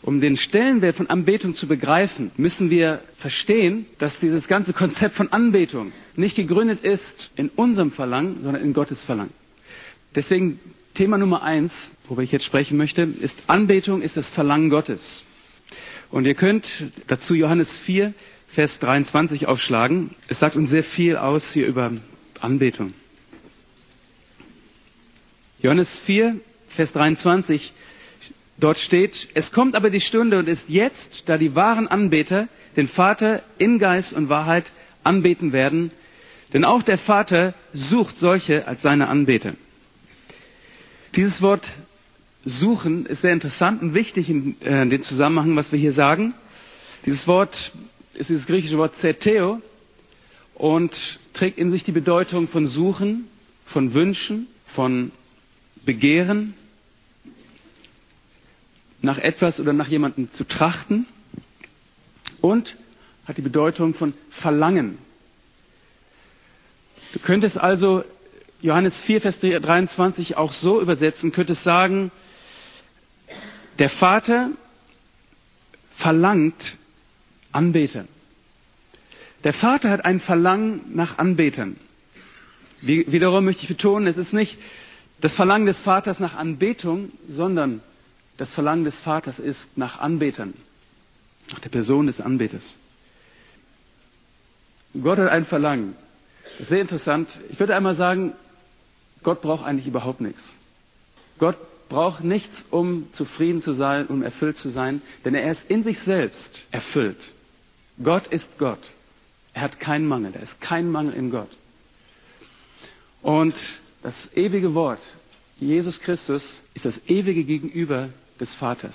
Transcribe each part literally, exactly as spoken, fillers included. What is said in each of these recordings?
Um den Stellenwert von Anbetung zu begreifen, müssen wir verstehen, dass dieses ganze Konzept von Anbetung nicht gegründet ist in unserem Verlangen, sondern in Gottes Verlangen. Deswegen Thema Nummer eins, worüber ich jetzt sprechen möchte, ist Anbetung ist das Verlangen Gottes. Und ihr könnt dazu Johannes vier, Vers dreiundzwanzig aufschlagen. Es sagt uns sehr viel aus hier über Anbetung. Johannes vier, Vers dreiundzwanzig, dort steht, es kommt aber die Stunde und ist jetzt, da die wahren Anbeter den Vater in Geist und Wahrheit anbeten werden, denn auch der Vater sucht solche als seine Anbeter. Dieses Wort suchen ist sehr interessant und wichtig in äh, dem Zusammenhang, was wir hier sagen. Dieses Wort ist dieses griechische Wort zeteo und trägt in sich die Bedeutung von suchen, von wünschen, von begehren, nach etwas oder nach jemandem zu trachten und hat die Bedeutung von verlangen. Du könntest also Johannes vier, Vers dreiundzwanzig auch so übersetzen, könntest sagen, der Vater verlangt Anbeter. Der Vater hat ein Verlangen nach Anbetern. Wie, wiederum möchte ich betonen, es ist nicht das Verlangen des Vaters nach Anbetung, sondern das Verlangen des Vaters ist nach Anbetern, nach der Person des Anbeters. Gott hat ein Verlangen. Das ist sehr interessant. Ich würde einmal sagen, Gott braucht eigentlich überhaupt nichts. Gott braucht nichts, um zufrieden zu sein, um erfüllt zu sein, denn er ist in sich selbst erfüllt. Gott ist Gott. Er hat keinen Mangel. Da ist kein Mangel in Gott. Und das ewige Wort, Jesus Christus, ist das ewige Gegenüber des Vaters.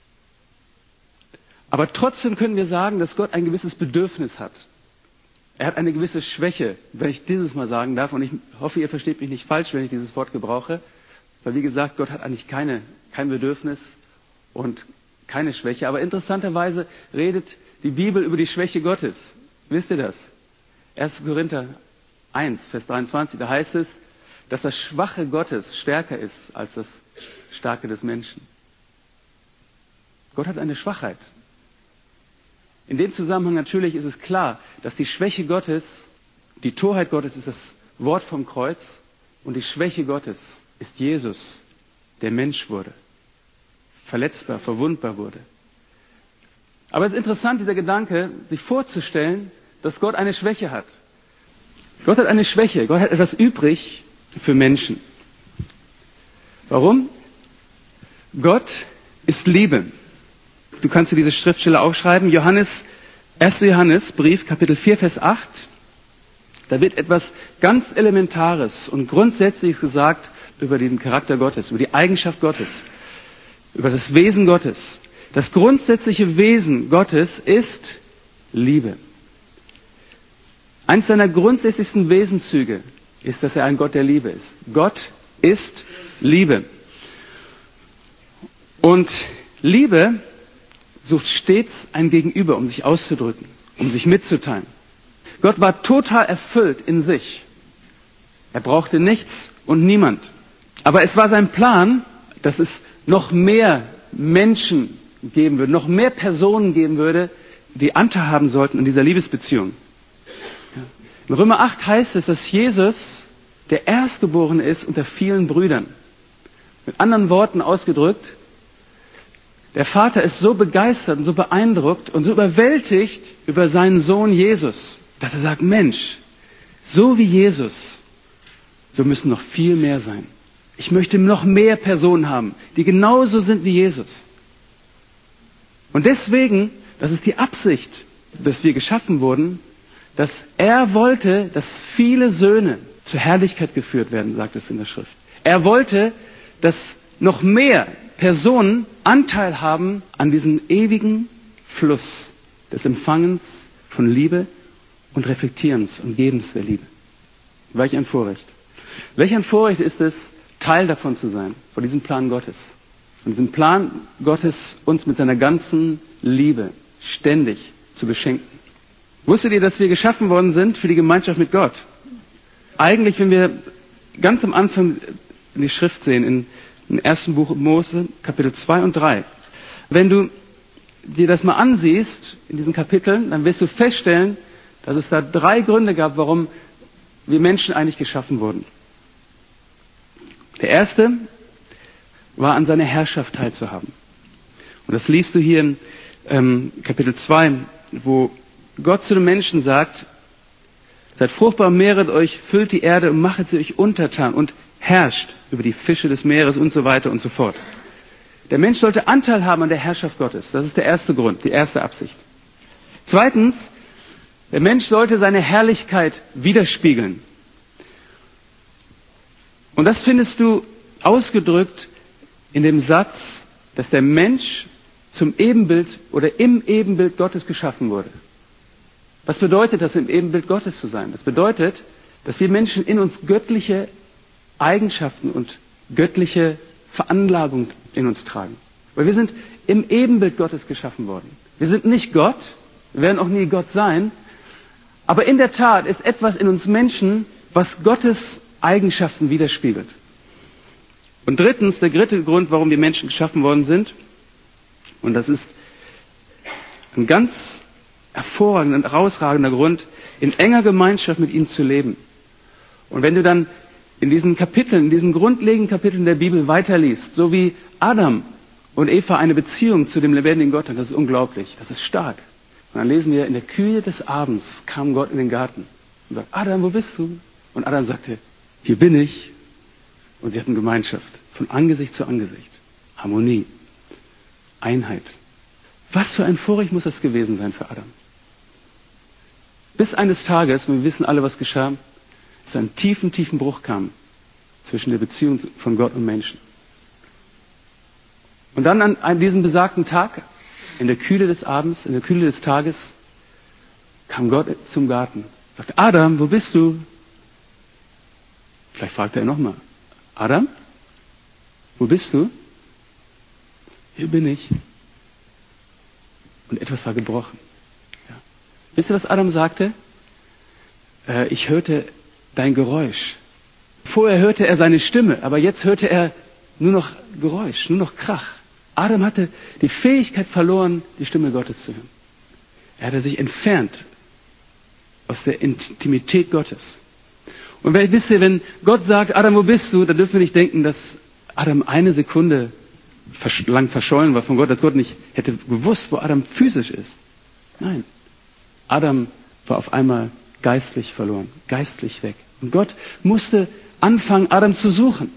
Aber trotzdem können wir sagen, dass Gott ein gewisses Bedürfnis hat. Er hat eine gewisse Schwäche, wenn ich dieses mal sagen darf. Und ich hoffe, ihr versteht mich nicht falsch, wenn ich dieses Wort gebrauche. Weil wie gesagt, Gott hat eigentlich keine, kein Bedürfnis und keine Schwäche. Aber interessanterweise redet die Bibel über die Schwäche Gottes. Wisst ihr das? erster Korinther eins, Vers dreiundzwanzig, da heißt es, dass das Schwache Gottes stärker ist als das Starke des Menschen. Gott hat eine Schwachheit. In dem Zusammenhang natürlich ist es klar, dass die Schwäche Gottes, die Torheit Gottes ist das Wort vom Kreuz und die Schwäche Gottes ist Jesus, der Mensch wurde, verletzbar, verwundbar wurde. Aber es ist interessant, dieser Gedanke, sich vorzustellen, dass Gott eine Schwäche hat. Gott hat eine Schwäche, Gott hat etwas übrig für Menschen. Warum? Gott ist Liebe. Du kannst dir diese Schriftstelle aufschreiben. Johannes, erster Johannesbrief, Kapitel vier, Vers acht. Da wird etwas ganz Elementares und Grundsätzliches gesagt über den Charakter Gottes, über die Eigenschaft Gottes, über das Wesen Gottes. Das grundsätzliche Wesen Gottes ist Liebe. Eins seiner grundsätzlichsten Wesenszüge ist, dass er ein Gott der Liebe ist. Gott ist Liebe. Und Liebe sucht stets ein Gegenüber, um sich auszudrücken, um sich mitzuteilen. Gott war total erfüllt in sich. Er brauchte nichts und niemand. Aber es war sein Plan, dass es noch mehr Menschen geben würde, noch mehr Personen geben würde, die Anteil haben sollten in dieser Liebesbeziehung. In Römer acht heißt es, dass Jesus der Erstgeborene ist unter vielen Brüdern. Mit anderen Worten ausgedrückt, der Vater ist so begeistert und so beeindruckt und so überwältigt über seinen Sohn Jesus, dass er sagt, Mensch, so wie Jesus, so müssen noch viel mehr sein. Ich möchte noch mehr Personen haben, die genauso sind wie Jesus. Und deswegen, das ist die Absicht, dass wir geschaffen wurden, dass er wollte, dass viele Söhne zur Herrlichkeit geführt werden, sagt es in der Schrift. Er wollte, dass noch mehr Personen Anteil haben an diesem ewigen Fluss des Empfangens von Liebe und Reflektierens und Gebens der Liebe. Welch ein Vorrecht. Welch ein Vorrecht ist es, Teil davon zu sein, von diesem Plan Gottes. Von diesem Plan Gottes, uns mit seiner ganzen Liebe ständig zu beschenken. Wusstet ihr, dass wir geschaffen worden sind für die Gemeinschaft mit Gott? Eigentlich, wenn wir ganz am Anfang in die Schrift sehen, in im ersten Buch Mose, Kapitel zwei und drei. Wenn du dir das mal ansiehst in diesen Kapiteln, dann wirst du feststellen, dass es da drei Gründe gab, warum wir Menschen eigentlich geschaffen wurden. Der erste war, an seiner Herrschaft teilzuhaben. Und das liest du hier in ähm, Kapitel zwei, wo Gott zu den Menschen sagt, seid fruchtbar, mehret euch, füllt die Erde und machet sie euch untertan und herrscht über die Fische des Meeres und so weiter und so fort. Der Mensch sollte Anteil haben an der Herrschaft Gottes. Das ist der erste Grund, die erste Absicht. Zweitens, der Mensch sollte seine Herrlichkeit widerspiegeln. Und das findest du ausgedrückt in dem Satz, dass der Mensch zum Ebenbild oder im Ebenbild Gottes geschaffen wurde. Was bedeutet das, im Ebenbild Gottes zu sein? Das bedeutet, dass wir Menschen in uns göttliche Eigenschaften und göttliche Veranlagung in uns tragen. Weil wir sind im Ebenbild Gottes geschaffen worden. Wir sind nicht Gott, wir werden auch nie Gott sein, aber in der Tat ist etwas in uns Menschen, was Gottes Eigenschaften widerspiegelt. Und drittens, der dritte Grund, warum wir Menschen geschaffen worden sind, und das ist ein ganz hervorragender und herausragender Grund, in enger Gemeinschaft mit ihm zu leben. Und wenn du dann in diesen Kapiteln, in diesen grundlegenden Kapiteln der Bibel weiterliest, so wie Adam und Eva eine Beziehung zu dem lebendigen Gott haben, das ist unglaublich, das ist stark. Und dann lesen wir, in der Kühle des Abends kam Gott in den Garten und sagt, Adam, wo bist du? Und Adam sagte, hier bin ich. Und sie hatten Gemeinschaft, von Angesicht zu Angesicht. Harmonie, Einheit. Was für ein Vorrecht muss das gewesen sein für Adam? Bis eines Tages, und wir wissen alle, was geschah, es einen tiefen, tiefen Bruch kam zwischen der Beziehung von Gott und Menschen. Und dann an, an diesem besagten Tag, in der Kühle des Abends, in der Kühle des Tages, kam Gott zum Garten. Sagte, Adam, wo bist du? Vielleicht fragte er nochmal, Adam, wo bist du? Hier bin ich. Und etwas war gebrochen. Ja. Wisst ihr, was Adam sagte? Äh, ich hörte dein Geräusch. Vorher hörte er seine Stimme, aber jetzt hörte er nur noch Geräusch, nur noch Krach. Adam hatte die Fähigkeit verloren, die Stimme Gottes zu hören. Er hatte sich entfernt aus der Intimität Gottes. Und wisst ihr, wenn Gott sagt, Adam, wo bist du, dann dürfen wir nicht denken, dass Adam eine Sekunde lang verschollen war von Gott, dass Gott nicht hätte gewusst, wo Adam physisch ist. Nein, Adam war auf einmal geistlich verloren, geistlich weg. Und Gott musste anfangen, Adam zu suchen.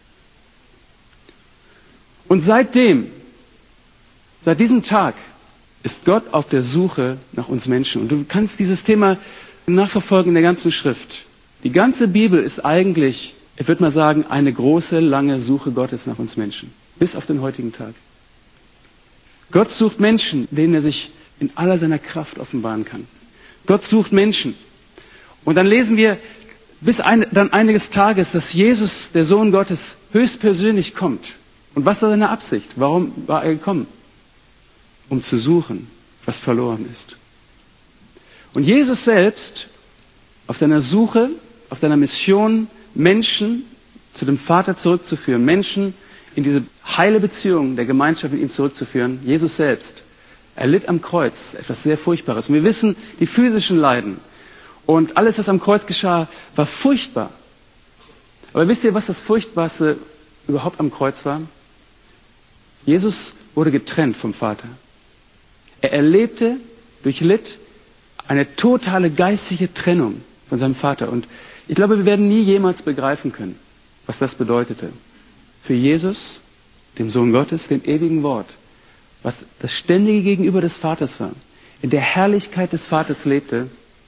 Und seitdem, seit diesem Tag, ist Gott auf der Suche nach uns Menschen. Und du kannst dieses Thema nachverfolgen in der ganzen Schrift. Die ganze Bibel ist eigentlich, ich würde mal sagen, eine große, lange Suche Gottes nach uns Menschen. Bis auf den heutigen Tag. Gott sucht Menschen, denen er sich in aller seiner Kraft offenbaren kann. Gott sucht Menschen. Und dann lesen wir bis ein, dann eines Tages, dass Jesus, der Sohn Gottes, höchstpersönlich kommt. Und was war seine Absicht? Warum war er gekommen? Um zu suchen, was verloren ist. Und Jesus selbst, auf seiner Suche, auf seiner Mission, Menschen zu dem Vater zurückzuführen, Menschen in diese heile Beziehung der Gemeinschaft mit ihm zurückzuführen, Jesus selbst, er litt am Kreuz, etwas sehr Furchtbares. Und wir wissen, die physischen Leiden und alles, was am Kreuz geschah, war furchtbar. Aber wisst ihr, was das Furchtbarste überhaupt am Kreuz war? Jesus wurde getrennt vom Vater. Er erlebte, durchlitt eine totale geistige Trennung von seinem Vater. Und ich glaube, wir werden nie jemals begreifen können, was das bedeutete. Für Jesus, dem Sohn Gottes, dem ewigen Wort, was das ständige Gegenüber des Vaters war, in der Herrlichkeit des Vaters lebte,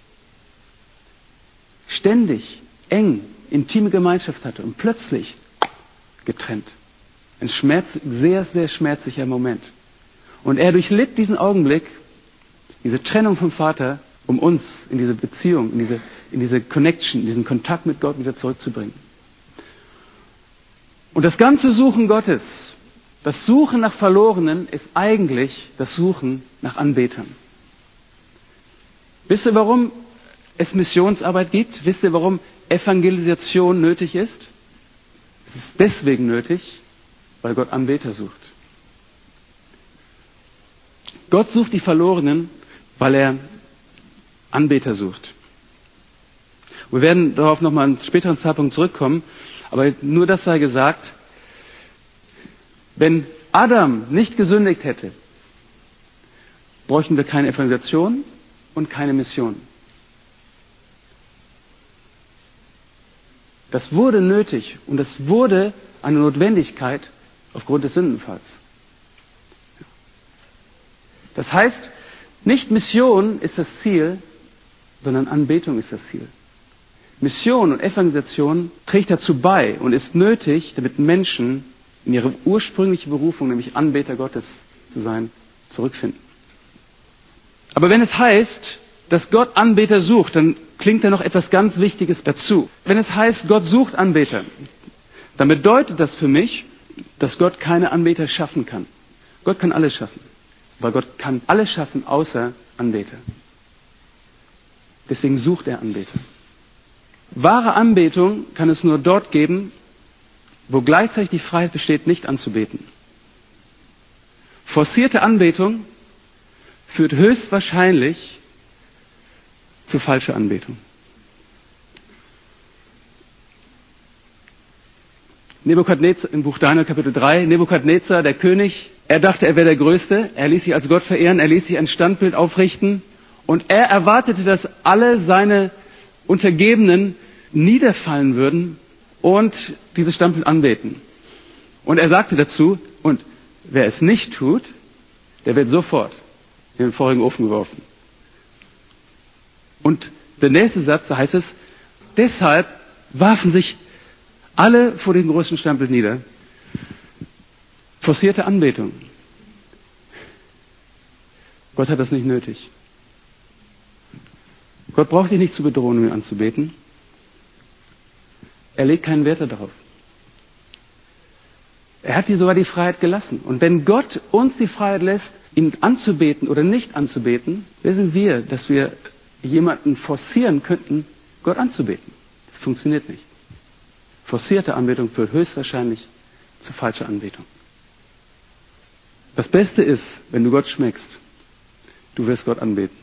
ständig, eng, intime Gemeinschaft hatte und plötzlich getrennt. Ein Schmerz, sehr, sehr schmerzlicher Moment. Und er durchlitt diesen Augenblick, diese Trennung vom Vater, um uns in diese Beziehung, in diese, in diese Connection, in diesen Kontakt mit Gott wieder zurückzubringen. Und das ganze Suchen Gottes, das Suchen nach Verlorenen, ist eigentlich das Suchen nach Anbetern. Wisst ihr, warum es Missionsarbeit gibt? Wisst ihr, warum Evangelisation nötig ist? Es ist deswegen nötig, weil Gott Anbeter sucht. Gott sucht die Verlorenen, weil er Anbeter sucht. Wir werden darauf nochmal an einen späteren Zeitpunkt zurückkommen, aber nur das sei gesagt, wenn Adam nicht gesündigt hätte, bräuchten wir keine Evangelisation und keine Mission. Das wurde nötig und das wurde eine Notwendigkeit aufgrund des Sündenfalls. Das heißt, nicht Mission ist das Ziel, sondern Anbetung ist das Ziel. Mission und Evangelisation trägt dazu bei und ist nötig, damit Menschen in ihre ursprüngliche Berufung, nämlich Anbeter Gottes zu sein, zurückfinden. Aber wenn es heißt, dass Gott Anbeter sucht, dann klingt da noch etwas ganz Wichtiges dazu. Wenn es heißt, Gott sucht Anbeter, dann bedeutet das für mich, dass Gott keine Anbeter schaffen kann. Gott kann alles schaffen. Aber Gott kann alles schaffen, außer Anbeter. Deswegen sucht er Anbeter. Wahre Anbetung kann es nur dort geben, wo gleichzeitig die Freiheit besteht, nicht anzubeten. Forcierte Anbetung führt höchstwahrscheinlich zu falscher Anbetung. Nebukadnezar, im Buch Daniel Kapitel drei, Nebukadnezar, der König, er dachte, er wäre der Größte, er ließ sich als Gott verehren, er ließ sich ein Standbild aufrichten und er erwartete, dass alle seine Untergebenen niederfallen würden und dieses Standbild anbeten. Und er sagte dazu, und wer es nicht tut, der wird sofort in den vorigen Ofen geworfen. Und der nächste Satz, da heißt es, deshalb warfen sich alle vor dem größten Standbild nieder. Forcierte Anbetung. Gott hat das nicht nötig. Gott braucht dich nicht zu bedrohen, um ihn anzubeten. Er legt keinen Wert darauf. Er hat dir sogar die Freiheit gelassen. Und wenn Gott uns die Freiheit lässt, ihn anzubeten oder nicht anzubeten, wer sind wir, dass wir jemanden forcieren könnten, Gott anzubeten? Das funktioniert nicht. Forcierte Anbetung führt höchstwahrscheinlich zu falscher Anbetung. Das Beste ist, wenn du Gott schmeckst, du wirst Gott anbeten.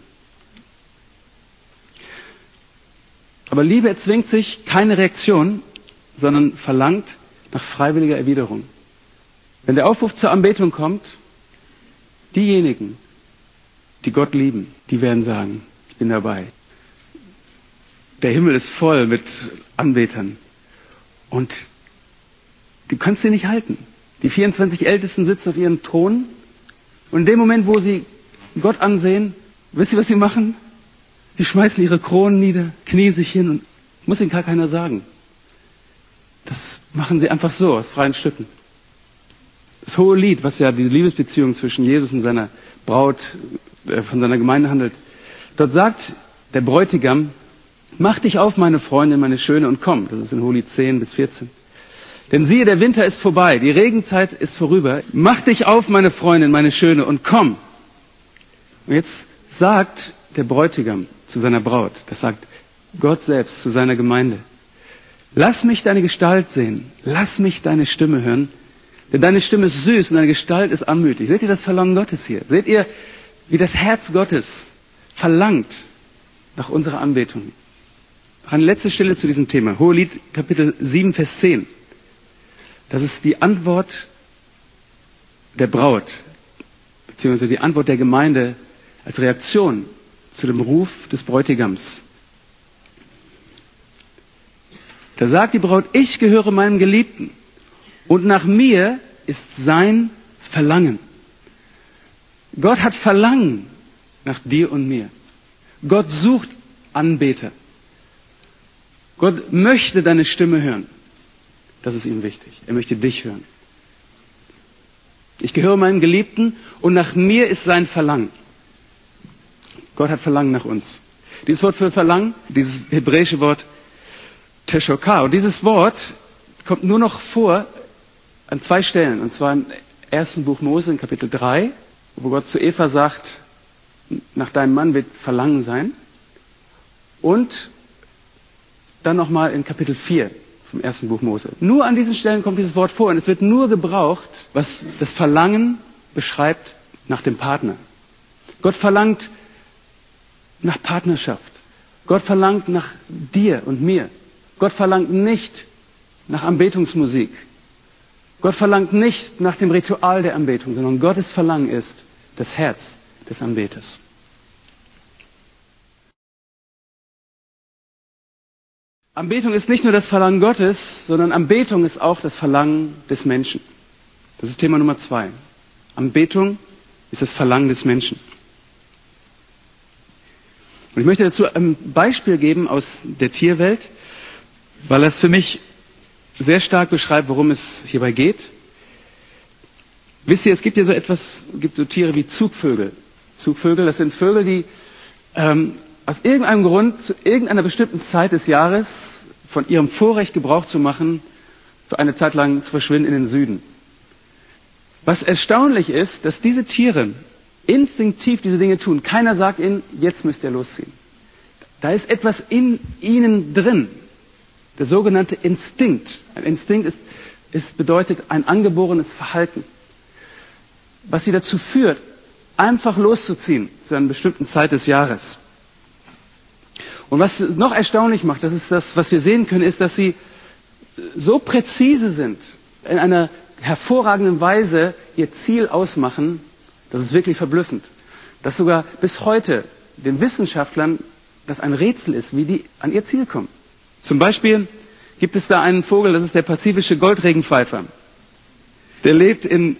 Aber Liebe erzwingt sich keine Reaktion, sondern verlangt nach freiwilliger Erwiderung. Wenn der Aufruf zur Anbetung kommt, diejenigen, die Gott lieben, die werden sagen, ich bin dabei. Der Himmel ist voll mit Anbetern. Und du kannst sie nicht halten. Die vierundzwanzig Ältesten sitzen auf ihren Thronen und in dem Moment, wo sie Gott ansehen, wisst ihr, was sie machen? Sie schmeißen ihre Kronen nieder, knien sich hin und muss ihnen gar keiner sagen. Das machen sie einfach so, aus freien Stücken. Das hohe Lied, was ja die Liebesbeziehung zwischen Jesus und seiner Braut, äh, von seiner Gemeinde handelt, dort sagt der Bräutigam, mach dich auf, meine Freundin, meine Schöne, und komm. Das ist in Hohelied zehn bis vierzehn. Denn siehe, der Winter ist vorbei, die Regenzeit ist vorüber. Mach dich auf, meine Freundin, meine Schöne, und komm. Und jetzt sagt der Bräutigam zu seiner Braut, das sagt Gott selbst zu seiner Gemeinde, lass mich deine Gestalt sehen, lass mich deine Stimme hören, denn deine Stimme ist süß und deine Gestalt ist anmutig. Seht ihr das Verlangen Gottes hier? Seht ihr, wie das Herz Gottes verlangt nach unserer Anbetung? Noch eine letzte Stelle zu diesem Thema. Hohelied Kapitel sieben, Vers zehn. Das ist die Antwort der Braut, beziehungsweise die Antwort der Gemeinde als Reaktion zu dem Ruf des Bräutigams. Da sagt die Braut, ich gehöre meinem Geliebten und nach mir ist sein Verlangen. Gott hat Verlangen nach dir und mir. Gott sucht Anbeter. Gott möchte deine Stimme hören. Das ist ihm wichtig. Er möchte dich hören. Ich gehöre meinem Geliebten und nach mir ist sein Verlangen. Gott hat Verlangen nach uns. Dieses Wort für Verlangen, dieses hebräische Wort Teshoka. Und dieses Wort kommt nur noch vor an zwei Stellen. Und zwar im ersten Buch Mose in Kapitel drei, wo Gott zu Eva sagt, nach deinem Mann wird Verlangen sein. Und dann nochmal in Kapitel vier vom ersten Buch Mose. Nur an diesen Stellen kommt dieses Wort vor und es wird nur gebraucht, was das Verlangen beschreibt nach dem Partner. Gott verlangt nach Partnerschaft. Gott verlangt nach dir und mir. Gott verlangt nicht nach Anbetungsmusik. Gott verlangt nicht nach dem Ritual der Anbetung, sondern Gottes Verlangen ist das Herz des Anbeters. Anbetung ist nicht nur das Verlangen Gottes, sondern Anbetung ist auch das Verlangen des Menschen. Das ist Thema Nummer zwei. Anbetung ist das Verlangen des Menschen. Und ich möchte dazu ein Beispiel geben aus der Tierwelt, weil das für mich sehr stark beschreibt, worum es hierbei geht. Wisst ihr, es gibt ja so etwas, es gibt so Tiere wie Zugvögel. Zugvögel, das sind Vögel, die ähm, aus irgendeinem Grund zu irgendeiner bestimmten Zeit des Jahres von ihrem Vorrecht Gebrauch zu machen, für eine Zeit lang zu verschwinden in den Süden. Was erstaunlich ist, dass diese Tiere instinktiv diese Dinge tun. Keiner sagt ihnen, jetzt müsst ihr losziehen. Da ist etwas in ihnen drin. Der sogenannte Instinkt. Ein Instinkt ist, ist, bedeutet ein angeborenes Verhalten, was sie dazu führt, einfach loszuziehen zu einer bestimmten Zeit des Jahres. Und was noch erstaunlich macht, das ist das, was wir sehen können, ist, dass sie so präzise sind, in einer hervorragenden Weise ihr Ziel ausmachen, das ist wirklich verblüffend. Dass sogar bis heute den Wissenschaftlern das ein Rätsel ist, wie die an ihr Ziel kommen. Zum Beispiel gibt es da einen Vogel, das ist der pazifische Goldregenpfeifer. Der lebt in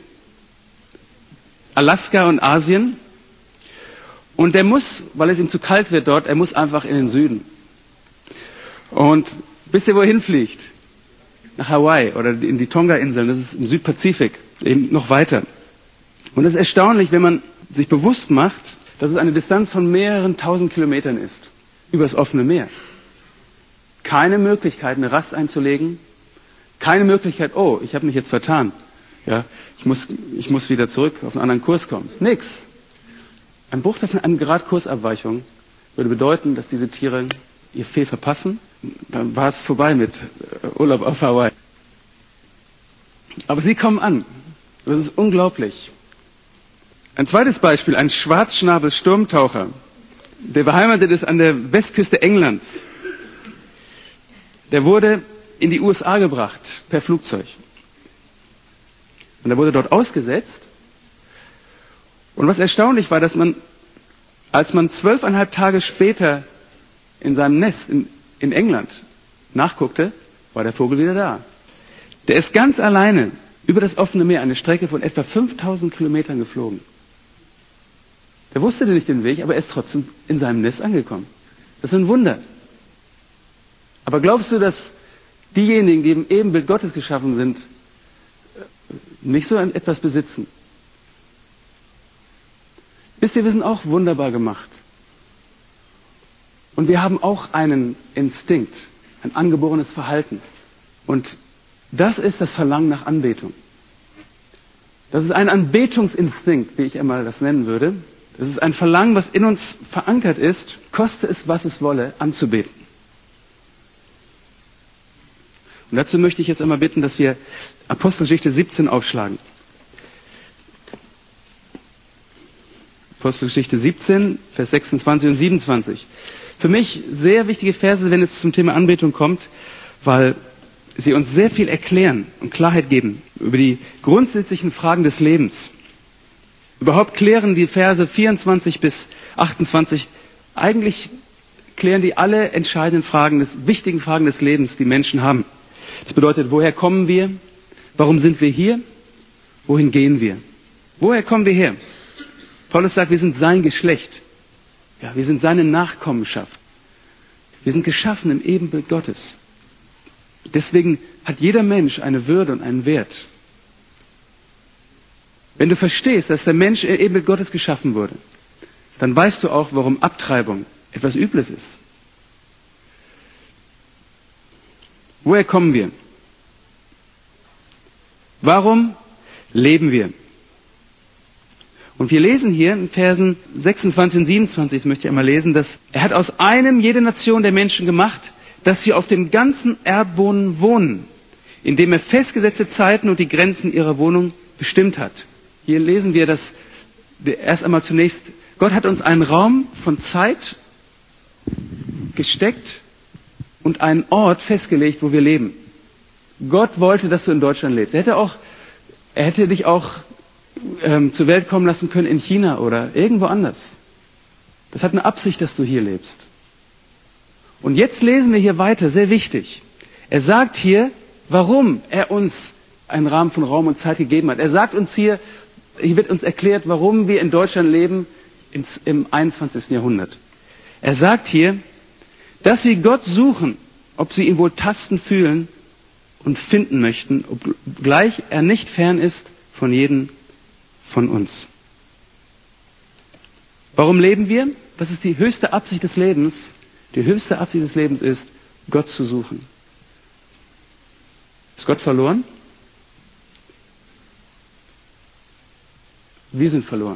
Alaska und Asien. Und der muss, weil es ihm zu kalt wird dort, er muss einfach in den Süden. Und wisst ihr, wo er hinfliegt? Nach Hawaii oder in die Tonga-Inseln, das ist im Südpazifik, eben noch weiter. Und es ist erstaunlich, wenn man sich bewusst macht, dass es eine Distanz von mehreren tausend Kilometern ist, übers offene Meer. Keine Möglichkeit, eine Rast einzulegen, keine Möglichkeit, oh, ich habe mich jetzt vertan, ja, ich muss, ich muss wieder zurück auf einen anderen Kurs kommen. Nix. Ein Bruchteil von einem Grad Kursabweichung würde bedeuten, dass diese Tiere ihr Fehl verpassen. Dann war es vorbei mit Urlaub auf Hawaii. Aber sie kommen an. Das ist unglaublich. Ein zweites Beispiel, ein Schwarzschnabel-Sturmtaucher, der beheimatet ist an der Westküste Englands. Der wurde in die U S A gebracht per Flugzeug. Und er wurde dort ausgesetzt. Und was erstaunlich war, dass man, als man zwölfeinhalb Tage später in seinem Nest in, in England nachguckte, war der Vogel wieder da. Der ist ganz alleine über das offene Meer eine Strecke von etwa fünftausend Kilometern geflogen. Der wusste nicht den Weg, aber er ist trotzdem in seinem Nest angekommen. Das ist ein Wunder. Aber glaubst du, dass diejenigen, die im Ebenbild Gottes geschaffen sind, nicht so etwas besitzen? Wisst ihr, wir sind auch wunderbar gemacht. Und wir haben auch einen Instinkt, ein angeborenes Verhalten. Und das ist das Verlangen nach Anbetung. Das ist ein Anbetungsinstinkt, wie ich einmal das nennen würde. Das ist ein Verlangen, was in uns verankert ist, koste es, was es wolle, anzubeten. Und dazu möchte ich jetzt einmal bitten, dass wir Apostelgeschichte siebzehn aufschlagen. Apostelgeschichte siebzehn, Vers sechsundzwanzig und siebenundzwanzig. Für mich sehr wichtige Verse, wenn es zum Thema Anbetung kommt, weil sie uns sehr viel erklären und Klarheit geben über die grundsätzlichen Fragen des Lebens. Überhaupt klären die Verse vierundzwanzig bis achtundzwanzig, eigentlich klären die alle entscheidenden Fragen, des, wichtigen Fragen des Lebens, die Menschen haben. Das bedeutet, woher kommen wir? Warum sind wir hier? Wohin gehen wir? Woher kommen wir her? Paulus sagt, wir sind sein Geschlecht. Ja, wir sind seine Nachkommenschaft. Wir sind geschaffen im Ebenbild Gottes. Deswegen hat jeder Mensch eine Würde und einen Wert. Wenn du verstehst, dass der Mensch im Ebenbild Gottes geschaffen wurde, dann weißt du auch, warum Abtreibung etwas Übles ist. Woher kommen wir? Warum leben wir? Und wir lesen hier in Versen sechsundzwanzig und siebenundzwanzig, das möchte ich einmal lesen, dass er hat aus einem jede Nation der Menschen gemacht, dass sie auf dem ganzen Erdboden wohnen, indem er festgesetzte Zeiten und die Grenzen ihrer Wohnung bestimmt hat. Hier lesen wir, dass erst einmal zunächst Gott hat uns einen Raum von Zeit gesteckt und einen Ort festgelegt, wo wir leben. Gott wollte, dass du in Deutschland lebst. Er hätte auch, er hätte dich auch ähm, zur Welt kommen lassen können in China oder irgendwo anders. Das hat eine Absicht, dass du hier lebst. Und jetzt lesen wir hier weiter, sehr wichtig. Er sagt hier, warum er uns einen Rahmen von Raum und Zeit gegeben hat. Er sagt uns hier, hier wird uns erklärt, warum wir in Deutschland leben ins, im einundzwanzigsten Jahrhundert. Er sagt hier, dass sie Gott suchen, ob sie ihn wohl tasten, fühlen und finden möchten, obgleich er nicht fern ist von jedem von uns. Warum leben wir? Was ist die höchste Absicht des Lebens? Die höchste Absicht des Lebens ist, Gott zu suchen. Ist Gott verloren? Wir sind verloren.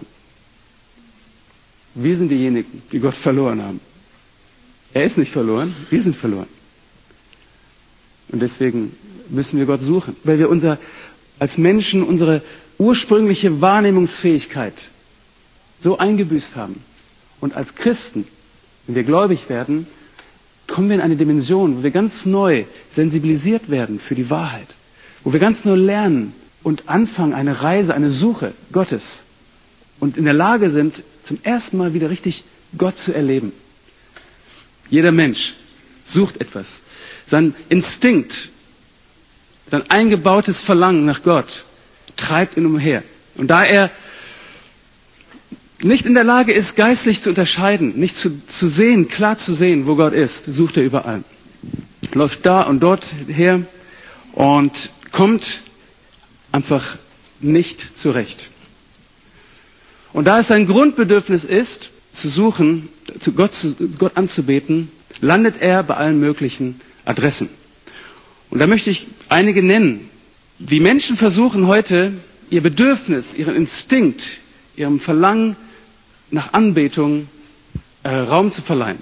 Wir sind diejenigen, die Gott verloren haben. Er ist nicht verloren, wir sind verloren. Und deswegen müssen wir Gott suchen, weil wir unser, als Menschen unsere ursprüngliche Wahrnehmungsfähigkeit so eingebüßt haben. Und als Christen, wenn wir gläubig werden, kommen wir in eine Dimension, wo wir ganz neu sensibilisiert werden für die Wahrheit. Wo wir ganz neu lernen und anfangen eine Reise, eine Suche Gottes. Und in der Lage sind, zum ersten Mal wieder richtig Gott zu erleben. Jeder Mensch sucht etwas. Sein Instinkt, sein eingebautes Verlangen nach Gott treibt ihn umher. Und da er nicht in der Lage ist, geistlich zu unterscheiden, nicht zu, zu sehen, klar zu sehen, wo Gott ist, sucht er überall. Läuft da und dort her und kommt einfach nicht zurecht. Und da es sein Grundbedürfnis ist, zu suchen, zu Gott, zu Gott anzubeten, landet er bei allen möglichen Adressen. Und da möchte ich einige nennen, wie Menschen versuchen heute, ihr Bedürfnis, ihren Instinkt, ihrem Verlangen nach Anbetung äh, Raum zu verleihen.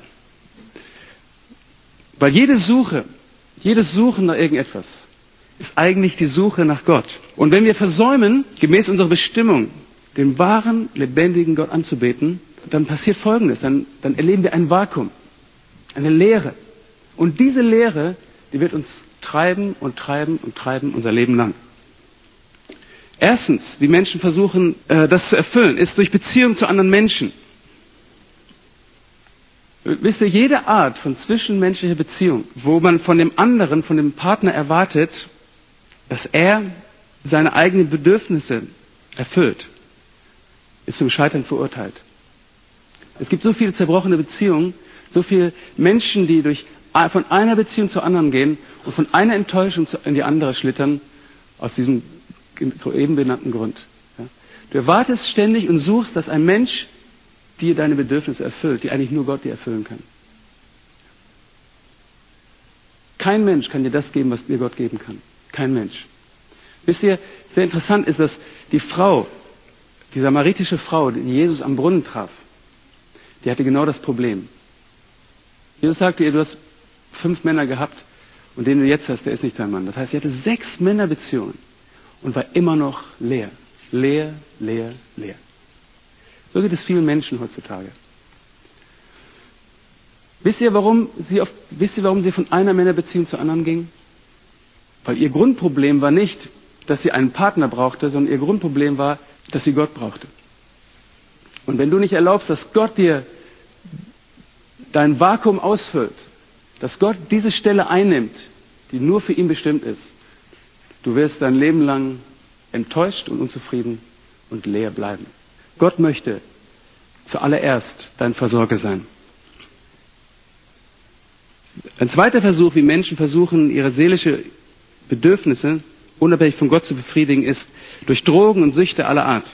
Weil jede Suche, jedes Suchen nach irgendetwas ist eigentlich die Suche nach Gott. Und wenn wir versäumen, gemäß unserer Bestimmung, den wahren, lebendigen Gott anzubeten, dann passiert Folgendes, dann, dann erleben wir ein Vakuum, eine Leere. Und diese Leere, die wird uns treiben und treiben und treiben unser Leben lang. Erstens, wie Menschen versuchen, das zu erfüllen, ist durch Beziehung zu anderen Menschen. Wisst ihr, jede Art von zwischenmenschlicher Beziehung, wo man von dem anderen, von dem Partner erwartet, dass er seine eigenen Bedürfnisse erfüllt, ist zum Scheitern verurteilt. Es gibt so viele zerbrochene Beziehungen, so viele Menschen, die durch, von einer Beziehung zur anderen gehen und von einer Enttäuschung in die andere schlittern, aus diesem eben benannten Grund. Du erwartest ständig und suchst, dass ein Mensch dir deine Bedürfnisse erfüllt, die eigentlich nur Gott dir erfüllen kann. Kein Mensch kann dir das geben, was dir Gott geben kann. Kein Mensch. Wisst ihr, sehr interessant ist, dass die Frau, die samaritische Frau, die Jesus am Brunnen traf, die hatte genau das Problem. Jesus sagte ihr, du hast fünf Männer gehabt und den du jetzt hast, der ist nicht dein Mann. Das heißt, sie hatte sechs Männerbeziehungen und war immer noch leer. Leer, leer, leer. So geht es vielen Menschen heutzutage. Wisst ihr, warum sie, auf, wisst ihr, warum sie von einer Männerbeziehung zur anderen ging? Weil ihr Grundproblem war nicht, dass sie einen Partner brauchte, sondern ihr Grundproblem war, dass sie Gott brauchte. Und wenn du nicht erlaubst, dass Gott dir dein Vakuum ausfüllt, dass Gott diese Stelle einnimmt, die nur für ihn bestimmt ist, du wirst dein Leben lang enttäuscht und unzufrieden und leer bleiben. Gott möchte zuallererst dein Versorger sein. Ein zweiter Versuch, wie Menschen versuchen, ihre seelische Bedürfnisse unabhängig von Gott zu befriedigen, ist durch Drogen und Süchte aller Art.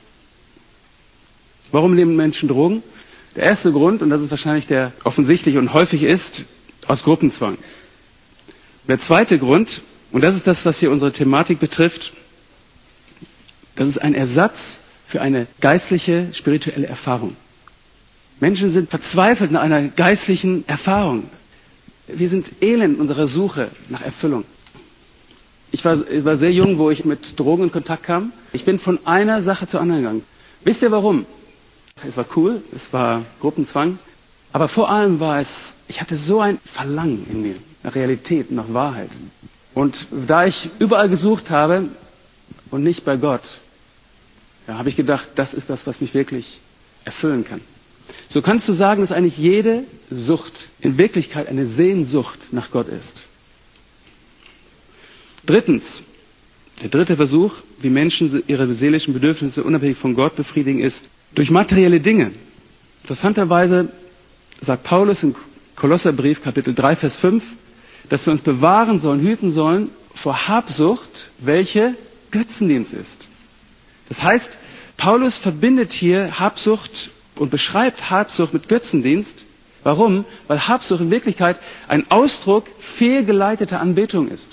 Warum nehmen Menschen Drogen? Der erste Grund, und das ist wahrscheinlich der offensichtlich und häufig ist, aus Gruppenzwang. Der zweite Grund, und das ist das, was hier unsere Thematik betrifft, das ist ein Ersatz für eine geistliche, spirituelle Erfahrung. Menschen sind verzweifelt nach einer geistlichen Erfahrung. Wir sind elend in unserer Suche nach Erfüllung. Ich war, ich war sehr jung, wo ich mit Drogen in Kontakt kam. Ich bin von einer Sache zur anderen gegangen. Wisst ihr warum? Es war cool, es war Gruppenzwang. Aber vor allem war es, ich hatte so ein Verlangen in mir, nach Realität, nach Wahrheit. Und da ich überall gesucht habe und nicht bei Gott, ja, habe ich gedacht, das ist das, was mich wirklich erfüllen kann. So kannst du sagen, dass eigentlich jede Sucht in Wirklichkeit eine Sehnsucht nach Gott ist. Drittens, der dritte Versuch, wie Menschen ihre seelischen Bedürfnisse unabhängig von Gott befriedigen, ist durch materielle Dinge. Interessanterweise sagt Paulus im Kolosserbrief, Kapitel drei, Vers fünf, dass wir uns bewahren sollen, hüten sollen vor Habsucht, welche Götzendienst ist. Das heißt, Paulus verbindet hier Habsucht und beschreibt Habsucht mit Götzendienst. Warum? Weil Habsucht in Wirklichkeit ein Ausdruck fehlgeleiteter Anbetung ist.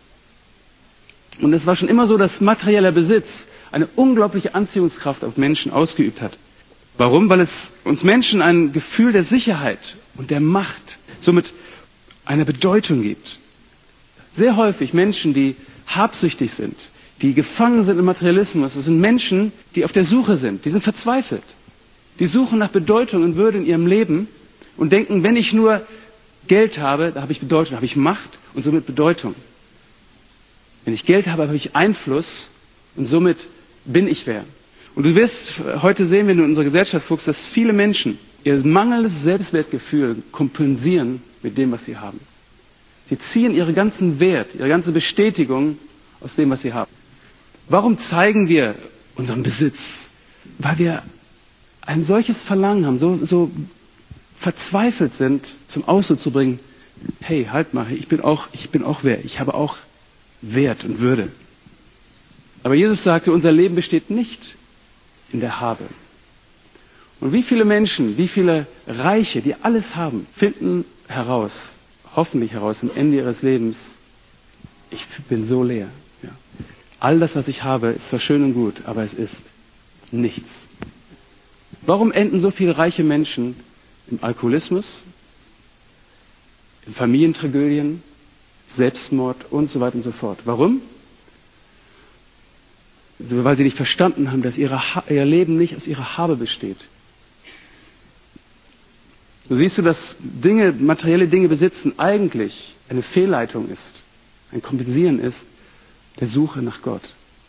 Und es war schon immer so, dass materieller Besitz eine unglaubliche Anziehungskraft auf Menschen ausgeübt hat. Warum? Weil es uns Menschen ein Gefühl der Sicherheit und der Macht, somit eine Bedeutung gibt. Sehr häufig Menschen, die habsüchtig sind, die gefangen sind im Materialismus, das sind Menschen, die auf der Suche sind, die sind verzweifelt. Die suchen nach Bedeutung und Würde in ihrem Leben und denken, wenn ich nur Geld habe, da habe ich Bedeutung, da habe ich Macht und somit Bedeutung. Wenn ich Geld habe, habe ich Einfluss und somit bin ich wer. Und du wirst heute sehen, wenn du in unsere Gesellschaft guckst, dass viele Menschen ihr mangelndes Selbstwertgefühl kompensieren mit dem, was sie haben. Sie ziehen ihren ganzen Wert, ihre ganze Bestätigung aus dem, was sie haben. Warum zeigen wir unseren Besitz? Weil wir ein solches Verlangen haben, so, so verzweifelt sind, zum Ausdruck zu bringen, hey, halt mal, ich bin auch, ich bin auch wer, ich habe auch Wert und Würde. Aber Jesus sagte, unser Leben besteht nicht in der Habe. Und wie viele Menschen, wie viele Reiche, die alles haben, finden heraus, hoffentlich heraus am Ende ihres Lebens, ich bin so leer. Ja. All das, was ich habe, ist zwar schön und gut, aber es ist nichts. Warum enden so viele reiche Menschen im Alkoholismus, in Familientragödien, Selbstmord und so weiter und so fort? Warum? Weil sie nicht verstanden haben, dass ihre, ihr Leben nicht aus ihrer Habe besteht. So siehst du, dass Dinge, materielle Dinge besitzen eigentlich eine Fehlleitung ist, ein Kompensieren ist der Suche nach Gott.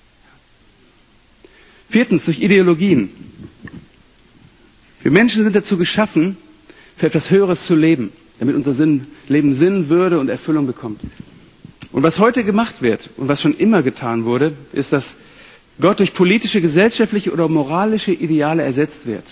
Viertens, durch Ideologien. Wir Menschen sind dazu geschaffen, für etwas Höheres zu leben, damit unser Sinn, Leben Sinn, Würde und Erfüllung bekommt. Und was heute gemacht wird und was schon immer getan wurde, ist, dass Gott durch politische, gesellschaftliche oder moralische Ideale ersetzt wird.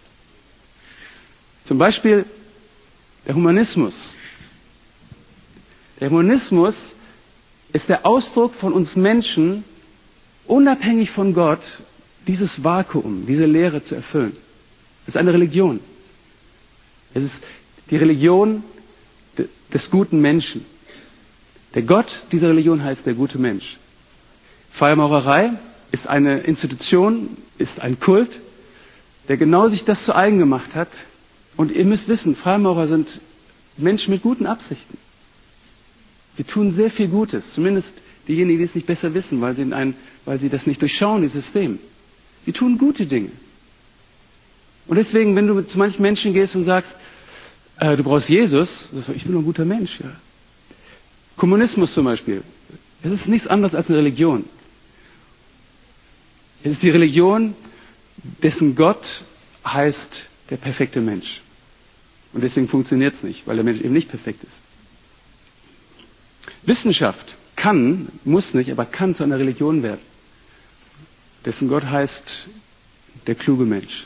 Zum Beispiel der Humanismus. Der Humanismus ist der Ausdruck von uns Menschen, unabhängig von Gott, dieses Vakuum, diese Leere zu erfüllen. Es ist eine Religion. Es ist die Religion des guten Menschen. Der Gott dieser Religion heißt der gute Mensch. Freimaurerei ist eine Institution, ist ein Kult, der genau sich das zu eigen gemacht hat. Und ihr müsst wissen, Freimaurer sind Menschen mit guten Absichten. Sie tun sehr viel Gutes, zumindest diejenigen, die es nicht besser wissen, weil sie, in ein, weil sie das nicht durchschauen, dieses System. Sie tun gute Dinge. Und deswegen, wenn du zu manchen Menschen gehst und sagst, äh, du brauchst Jesus, sagst du, ich bin ein guter Mensch. Ja. Kommunismus zum Beispiel, es ist nichts anderes als eine Religion. Es ist die Religion, dessen Gott heißt der perfekte Mensch. Und deswegen funktioniert es nicht, weil der Mensch eben nicht perfekt ist. Wissenschaft kann, muss nicht, aber kann zu einer Religion werden, dessen Gott heißt der kluge Mensch.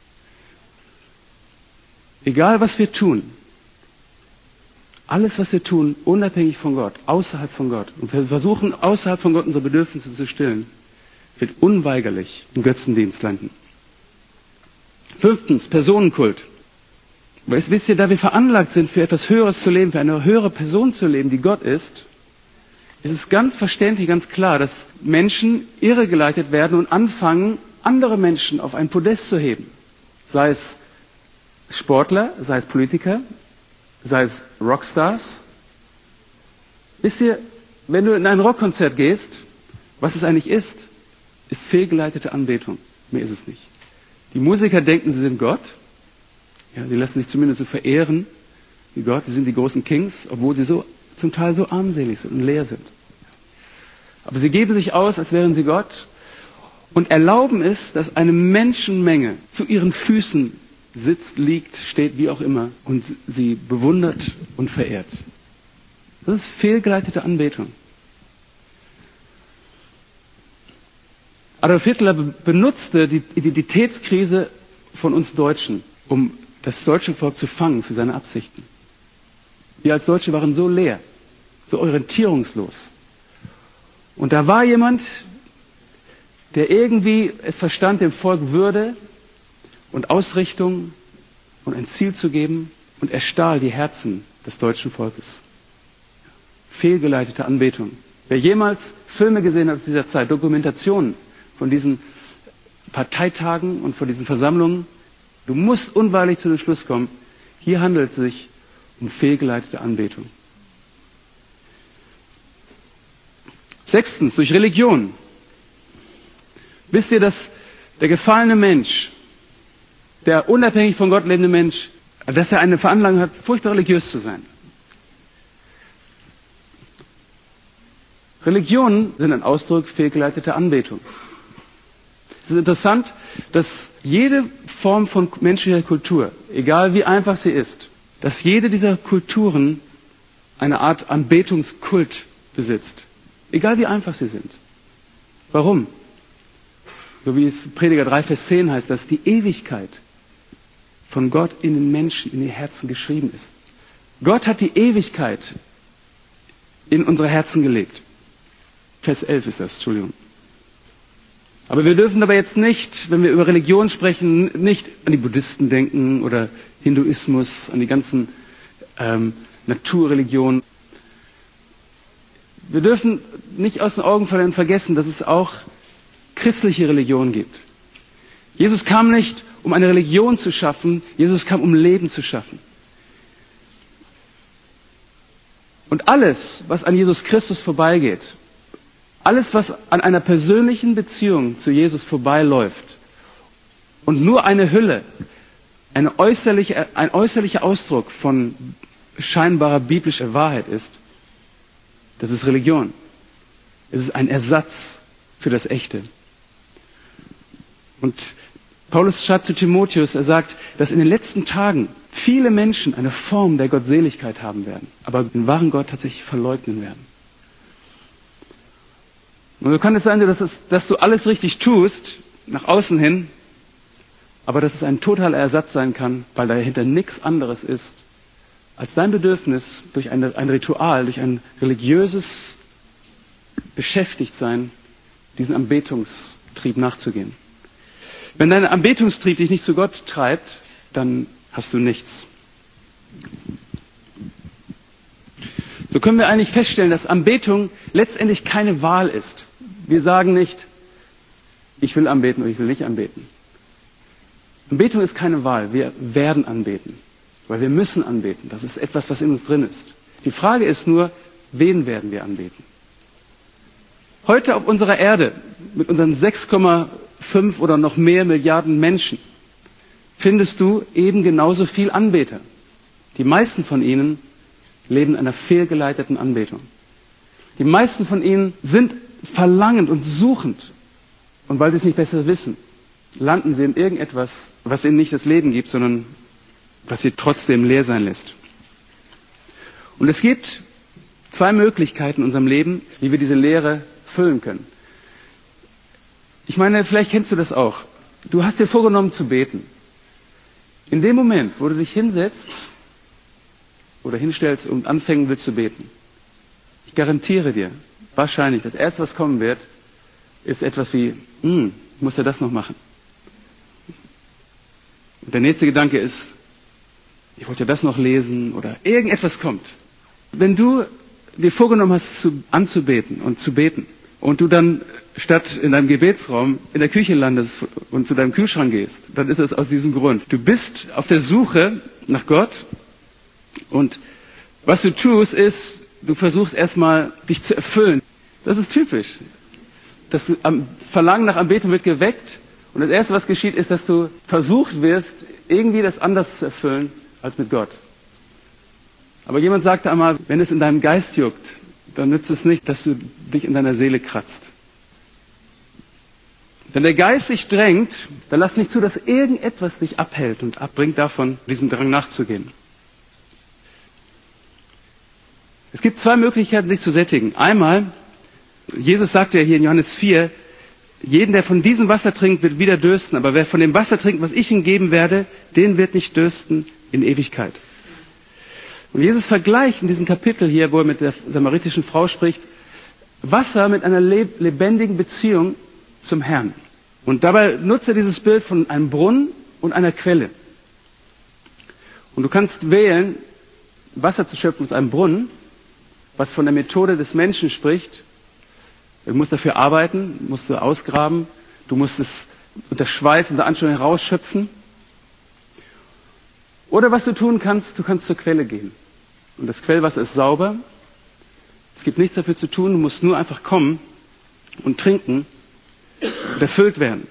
Egal was wir tun, alles was wir tun, unabhängig von Gott, außerhalb von Gott, und wir versuchen außerhalb von Gott unsere Bedürfnisse zu stillen, wird unweigerlich im Götzendienst landen. Fünftens, Personenkult. Weißt, wisst ihr, da wir veranlagt sind, für etwas Höheres zu leben, für eine höhere Person zu leben, die Gott ist, ist es ganz verständlich, ganz klar, dass Menschen irregeleitet werden und anfangen, andere Menschen auf ein Podest zu heben. Sei es Sportler, sei es Politiker, sei es Rockstars. Wisst ihr, wenn du in ein Rockkonzert gehst, was es eigentlich ist, ist fehlgeleitete Anbetung. Mehr ist es nicht. Die Musiker denken, sie sind Gott. Ja, sie lassen sich zumindest so verehren wie Gott. Sie sind die großen Kings, obwohl sie so zum Teil so armselig sind und leer sind. Aber sie geben sich aus, als wären sie Gott und erlauben es, dass eine Menschenmenge zu ihren Füßen sitzt, liegt, steht, wie auch immer und sie bewundert und verehrt. Das ist fehlgeleitete Anbetung. Adolf Hitler benutzte die Identitätskrise von uns Deutschen, um das deutsche Volk zu fangen für seine Absichten. Wir als Deutsche waren so leer, so orientierungslos. Und da war jemand, der irgendwie es verstand, dem Volk Würde und Ausrichtung und ein Ziel zu geben, und er stahl die Herzen des deutschen Volkes. Fehlgeleitete Anbetung. Wer jemals Filme gesehen hat aus dieser Zeit, Dokumentationen von diesen Parteitagen und von diesen Versammlungen, du musst unweigerlich zu dem Schluss kommen, hier handelt es sich um fehlgeleitete Anbetung. Sechstens, durch Religion. Wisst ihr, dass der gefallene Mensch, der unabhängig von Gott lebende Mensch, dass er eine Veranlagung hat, furchtbar religiös zu sein? Religionen sind ein Ausdruck fehlgeleiteter Anbetung. Es ist interessant, dass jede Form von menschlicher Kultur, egal wie einfach sie ist, dass jede dieser Kulturen eine Art Anbetungskult besitzt. Egal wie einfach sie sind. Warum? So wie es Prediger drei, Vers zehn heißt, dass die Ewigkeit von Gott in den Menschen, in die Herzen geschrieben ist. Gott hat die Ewigkeit in unsere Herzen gelegt. Vers elf ist das, Entschuldigung. Aber wir dürfen dabei jetzt nicht, wenn wir über Religion sprechen, nicht an die Buddhisten denken oder Hinduismus, an die ganzen ähm, Naturreligionen. Wir dürfen nicht aus den Augen verlieren und vergessen, dass es auch christliche Religion gibt. Jesus kam nicht, um eine Religion zu schaffen, Jesus kam, um Leben zu schaffen. Und alles, was an Jesus Christus vorbeigeht, alles, was an einer persönlichen Beziehung zu Jesus vorbeiläuft und nur eine Hülle, eine äußerliche, ein äußerlicher Ausdruck von scheinbarer biblischer Wahrheit ist, das ist Religion. Es ist ein Ersatz für das Echte. Und Paulus schreibt zu Timotheus, er sagt, dass in den letzten Tagen viele Menschen eine Form der Gottseligkeit haben werden, aber den wahren Gott tatsächlich verleugnen werden. Und so kann es sein, dass, es, dass du alles richtig tust, nach außen hin, aber dass es ein totaler Ersatz sein kann, weil dahinter nichts anderes ist, als dein Bedürfnis, durch eine, ein Ritual, durch ein religiöses Beschäftigtsein, diesen Anbetungstrieb nachzugehen. Wenn dein Anbetungstrieb dich nicht zu Gott treibt, dann hast du nichts. So können wir eigentlich feststellen, dass Anbetung letztendlich keine Wahl ist. Wir sagen nicht, ich will anbeten oder ich will nicht anbeten. Anbetung ist keine Wahl. Wir werden anbeten, weil wir müssen anbeten. Das ist etwas, was in uns drin ist. Die Frage ist nur, wen werden wir anbeten? Heute auf unserer Erde, mit unseren sechs Komma fünf oder noch mehr Milliarden Menschen, findest du eben genauso viel Anbeter. Die meisten von ihnen leben in einer fehlgeleiteten Anbetung. Die meisten von ihnen sind verlangend und suchend. Und weil sie es nicht besser wissen, landen sie in irgendetwas, was ihnen nicht das Leben gibt, sondern was sie trotzdem leer sein lässt. Und es gibt zwei Möglichkeiten in unserem Leben, wie wir diese Leere füllen können. Ich meine, vielleicht kennst du das auch. Du hast dir vorgenommen zu beten. In dem Moment, wo du dich hinsetzt oder hinstellst und anfangen willst zu beten, ich garantiere dir, wahrscheinlich, das Erste, was kommen wird, ist etwas wie, hm, ich muss ja das noch machen. Und der nächste Gedanke ist, ich wollte ja das noch lesen oder irgendetwas kommt. Wenn du dir vorgenommen hast, zu, anzubeten und zu beten und du dann statt in deinem Gebetsraum in der Küche landest und zu deinem Kühlschrank gehst, dann ist es aus diesem Grund. Du bist auf der Suche nach Gott und was du tust ist, du versuchst erstmal dich zu erfüllen. Das ist typisch. Das Verlangen nach Anbetung wird geweckt Und das Erste, was geschieht, ist, dass du versucht wirst, irgendwie das anders zu erfüllen als mit Gott. Aber jemand sagte einmal, wenn es in deinem Geist juckt, dann nützt es nicht, dass du dich in deiner Seele kratzt. Wenn der Geist dich drängt, dann lass nicht zu, dass irgendetwas dich abhält und abbringt davon, diesem Drang nachzugehen. Es gibt zwei Möglichkeiten, sich zu sättigen. Einmal, Jesus sagte ja hier in Johannes vier, jeden, der von diesem Wasser trinkt, wird wieder dürsten. Aber wer von dem Wasser trinkt, was ich ihm geben werde, den wird nicht dürsten in Ewigkeit. Und Jesus vergleicht in diesem Kapitel hier, wo er mit der samaritischen Frau spricht, Wasser mit einer lebendigen Beziehung zum Herrn. Und dabei nutzt er dieses Bild von einem Brunnen und einer Quelle. Und du kannst wählen, Wasser zu schöpfen aus einem Brunnen, was von der Methode des Menschen spricht. Du musst dafür arbeiten, musst du ausgraben, du musst es unter Schweiß, unter Anstrengung herausschöpfen. Oder was du tun kannst, du kannst zur Quelle gehen. Und das Quellwasser ist sauber. Es gibt nichts dafür zu tun, du musst nur einfach kommen und trinken und erfüllt werden.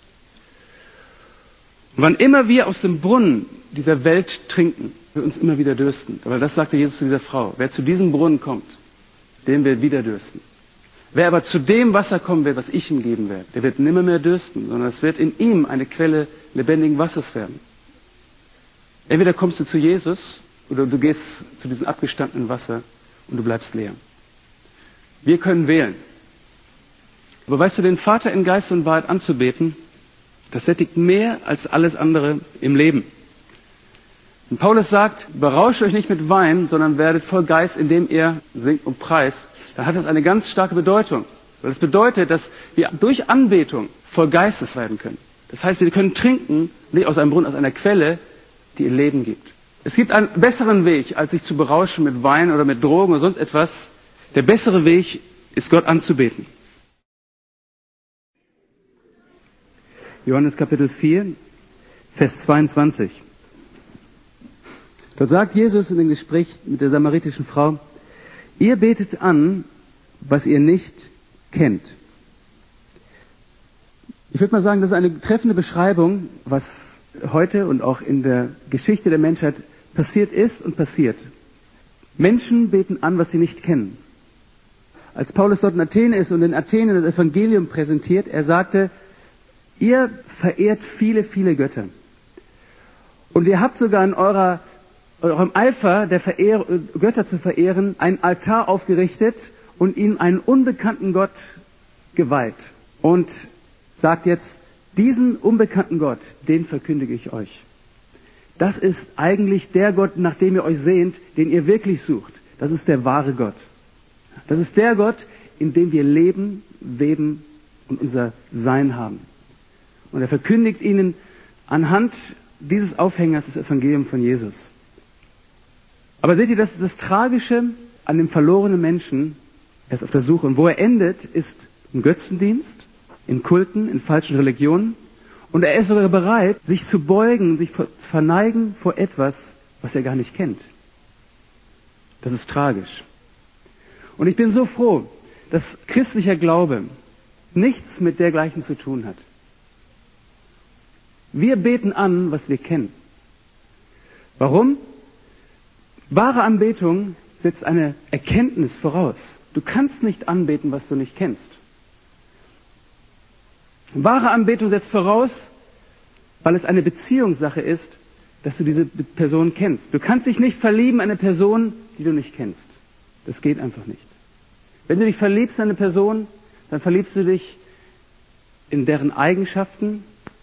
Und wann immer wir aus dem Brunnen dieser Welt trinken, wir uns immer wieder dürsten. Aber das sagte Jesus zu dieser Frau. Wer zu diesem Brunnen kommt, dem wird wieder dürsten. Wer aber zu dem Wasser kommen wird, was ich ihm geben werde, der wird nimmer mehr dürsten, sondern es wird in ihm eine Quelle lebendigen Wassers werden. Entweder kommst du zu Jesus oder du gehst zu diesem abgestandenen Wasser und du bleibst leer. Wir können wählen. Aber weißt du, den Vater in Geist und Wahrheit anzubeten, das sättigt mehr als alles andere im Leben. Und Paulus sagt, berauscht euch nicht mit Wein, sondern werdet voll Geist, indem ihr singt und preist. Dann hat das eine ganz starke Bedeutung. Weil das bedeutet, dass wir durch Anbetung voll Geistes werden können. Das heißt, wir können trinken, nicht aus einem Brunnen, aus einer Quelle, die ihr Leben gibt. Es gibt einen besseren Weg, als sich zu berauschen mit Wein oder mit Drogen oder sonst etwas. Der bessere Weg ist, Gott anzubeten. Johannes Kapitel vier, Vers zweiundzwanzig. Dort sagt Jesus in dem Gespräch mit der samaritischen Frau, ihr betet an, was ihr nicht kennt. Ich würde mal sagen, das ist eine treffende Beschreibung, was heute und auch in der Geschichte der Menschheit passiert ist und passiert. Menschen beten an, was sie nicht kennen. Als Paulus dort in Athen ist und in Athen das Evangelium präsentiert, er sagte, ihr verehrt viele, viele Götter. Und ihr habt sogar in eurer, eurem Eifer, der Verehr, Götter zu verehren, einen Altar aufgerichtet und ihm einen unbekannten Gott geweiht. Und sagt jetzt, diesen unbekannten Gott, den verkündige ich euch. Das ist eigentlich der Gott, nach dem ihr euch sehnt, den ihr wirklich sucht. Das ist der wahre Gott. Das ist der Gott, in dem wir leben, weben und unser Sein haben. Und er verkündigt ihnen anhand dieses Aufhängers das Evangelium von Jesus. Aber seht ihr, das, das Tragische an dem verlorenen Menschen, er ist auf der Suche. Und wo er endet, ist im Götzendienst, in Kulten, in falschen Religionen. Und er ist sogar bereit, sich zu beugen, sich zu verneigen vor etwas, was er gar nicht kennt. Das ist tragisch. Und ich bin so froh, dass christlicher Glaube nichts mit dergleichen zu tun hat. Wir beten an, was wir kennen. Warum? Wahre Anbetung setzt eine Erkenntnis voraus. Du kannst nicht anbeten, was du nicht kennst. Wahre Anbetung setzt voraus, weil es eine Beziehungssache ist, dass du diese Person kennst. Du kannst dich nicht verlieben in eine Person, die du nicht kennst. Das geht einfach nicht. Wenn du dich verliebst in eine Person, dann verliebst du dich in deren Eigenschaften,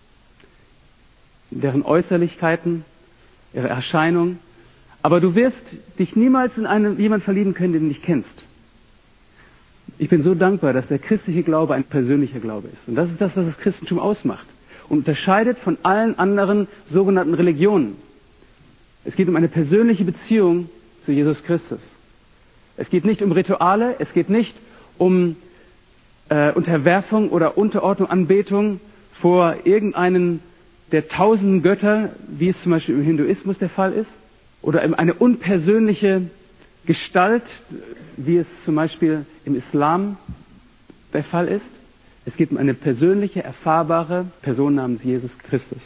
in deren Äußerlichkeiten, ihre Erscheinung. Aber du wirst dich niemals in einen, jemanden verlieben können, den du nicht kennst. Ich bin so dankbar, dass der christliche Glaube ein persönlicher Glaube ist. Und das ist das, was das Christentum ausmacht. Und unterscheidet von allen anderen sogenannten Religionen. Es geht um eine persönliche Beziehung zu Jesus Christus. Es geht nicht um Rituale, es geht nicht um äh, Unterwerfung oder Unterordnung, Anbetung vor irgendeinen der tausenden Götter, wie es zum Beispiel im Hinduismus der Fall ist, oder eine unpersönliche Gestalt, wie es zum Beispiel im Islam der Fall ist. Es geht um eine persönliche, erfahrbare Person namens Jesus Christus.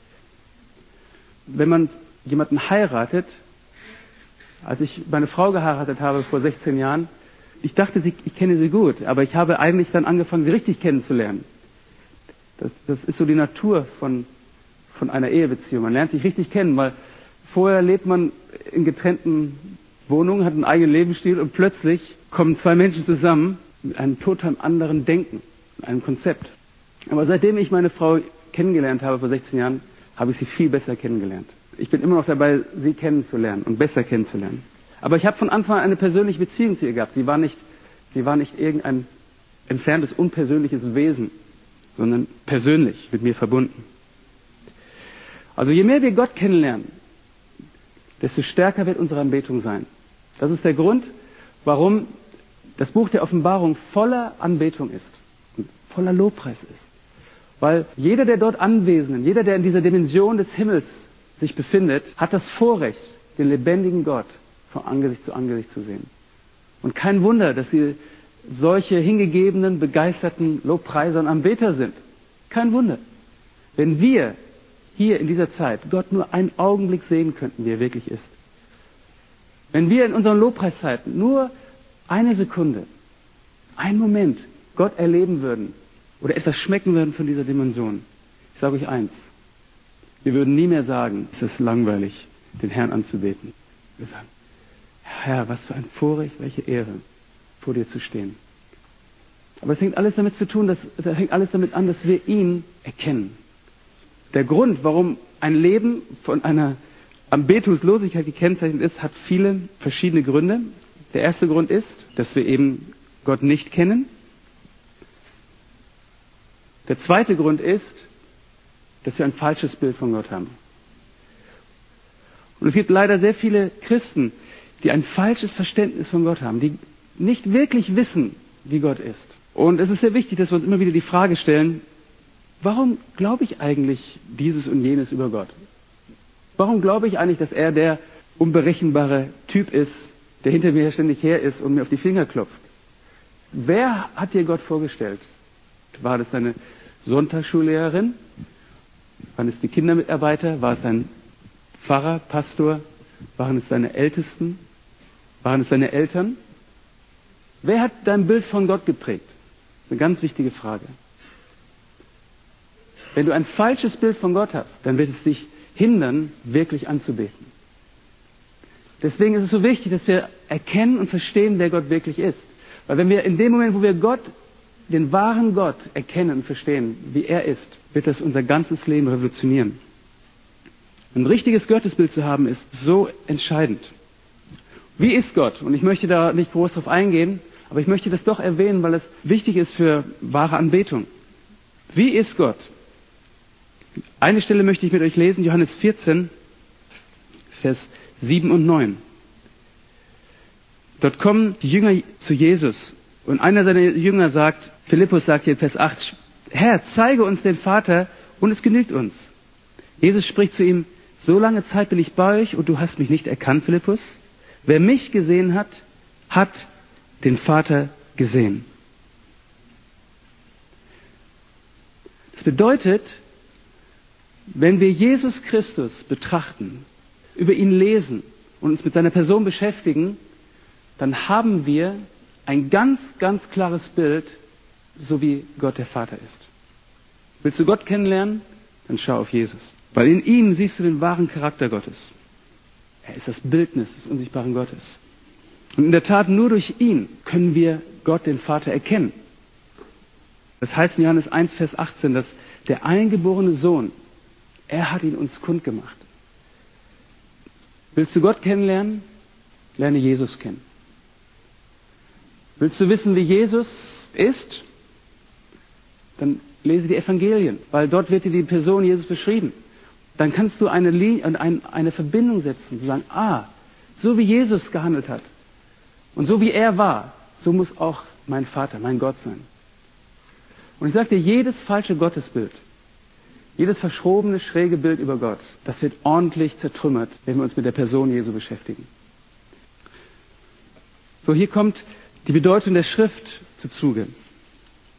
Wenn man jemanden heiratet, als ich meine Frau geheiratet habe vor sechzehn Jahren, ich dachte, sie, ich kenne sie gut, aber ich habe eigentlich dann angefangen, sie richtig kennenzulernen. Das, das ist so die Natur von, von einer Ehebeziehung. Man lernt sich richtig kennen, weil vorher lebt man in getrennten Wohnungen, hat einen eigenen Lebensstil und plötzlich kommen zwei Menschen zusammen mit einem total anderen Denken, einem Konzept. Aber seitdem ich meine Frau kennengelernt habe vor sechzehn Jahren, habe ich sie viel besser kennengelernt. Ich bin immer noch dabei, sie kennenzulernen und besser kennenzulernen. Aber ich habe von Anfang an eine persönliche Beziehung zu ihr gehabt. Sie war nicht, sie war nicht irgendein entferntes, unpersönliches Wesen, sondern persönlich mit mir verbunden. Also je mehr wir Gott kennenlernen, desto stärker wird unsere Anbetung sein. Das ist der Grund, warum das Buch der Offenbarung voller Anbetung ist und voller Lobpreis ist. Weil jeder der dort Anwesenden, jeder, der in dieser Dimension des Himmels sich befindet, hat das Vorrecht, den lebendigen Gott von Angesicht zu Angesicht zu sehen. Und kein Wunder, dass sie solche hingegebenen, begeisterten Lobpreiser und Anbeter sind. Kein Wunder. Wenn wir hier in dieser Zeit Gott nur einen Augenblick sehen könnten, wie er wirklich ist. Wenn wir in unseren Lobpreiszeiten nur eine Sekunde, einen Moment Gott erleben würden oder etwas schmecken würden von dieser Dimension. Ich sage euch eins, wir würden nie mehr sagen, es ist langweilig, den Herrn anzubeten. Wir sagen, Herr, was für ein Vorrecht, welche Ehre, vor dir zu stehen. Aber es hängt alles damit zu tun, dass, das hängt alles damit an, dass wir ihn erkennen. Der Grund, warum ein Leben von einer Anbetungslosigkeit gekennzeichnet ist, hat viele verschiedene Gründe. Der erste Grund ist, dass wir eben Gott nicht kennen. Der zweite Grund ist, dass wir ein falsches Bild von Gott haben. Und es gibt leider sehr viele Christen, die ein falsches Verständnis von Gott haben, die nicht wirklich wissen, wie Gott ist. Und es ist sehr wichtig, dass wir uns immer wieder die Frage stellen, warum glaube ich eigentlich dieses und jenes über Gott? Warum glaube ich eigentlich, dass er der unberechenbare Typ ist, der hinter mir ständig her ist und mir auf die Finger klopft? Wer hat dir Gott vorgestellt? War das deine Sonntagsschullehrerin? Waren es die Kindermitarbeiter? War es dein Pfarrer, Pastor? Waren es deine Ältesten? Waren es deine Eltern? Wer hat dein Bild von Gott geprägt? Eine ganz wichtige Frage. Wenn du ein falsches Bild von Gott hast, dann wird es dich hindern, wirklich anzubeten. Deswegen ist es so wichtig, dass wir erkennen und verstehen, wer Gott wirklich ist. Weil wenn wir in dem Moment, wo wir Gott, den wahren Gott erkennen und verstehen, wie er ist, wird das unser ganzes Leben revolutionieren. Ein richtiges Gottesbild zu haben, ist so entscheidend. Wie ist Gott? Und ich möchte da nicht groß drauf eingehen, aber ich möchte das doch erwähnen, weil es wichtig ist für wahre Anbetung. Wie ist Gott? Eine Stelle möchte ich mit euch lesen, Johannes vierzehn, Vers sieben und neun. Dort kommen die Jünger zu Jesus und einer seiner Jünger sagt, Philippus sagt hier in Vers acht, Herr, zeige uns den Vater und es genügt uns. Jesus spricht zu ihm, so lange Zeit bin ich bei euch und du hast mich nicht erkannt, Philippus. Wer mich gesehen hat, hat den Vater gesehen. Das bedeutet, wenn wir Jesus Christus betrachten, über ihn lesen und uns mit seiner Person beschäftigen, dann haben wir ein ganz, ganz klares Bild, so wie Gott der Vater ist. Willst du Gott kennenlernen? Dann schau auf Jesus. Weil in ihm siehst du den wahren Charakter Gottes. Er ist das Bildnis des unsichtbaren Gottes. Und in der Tat, nur durch ihn können wir Gott, den Vater, erkennen. Das heißt in Johannes eins, Vers achtzehn, dass der eingeborene Sohn, er hat ihn uns kundgemacht. Willst du Gott kennenlernen? Lerne Jesus kennen. Willst du wissen, wie Jesus ist? Dann lese die Evangelien, weil dort wird dir die Person Jesus beschrieben. Dann kannst du eine, eine, eine Verbindung setzen, zu sagen, ah, so wie Jesus gehandelt hat und so wie er war, so muss auch mein Vater, mein Gott sein. Und ich sage dir, jedes falsche Gottesbild, jedes verschrobene, schräge Bild über Gott, das wird ordentlich zertrümmert, wenn wir uns mit der Person Jesu beschäftigen. So, hier kommt die Bedeutung der Schrift zu Zuge.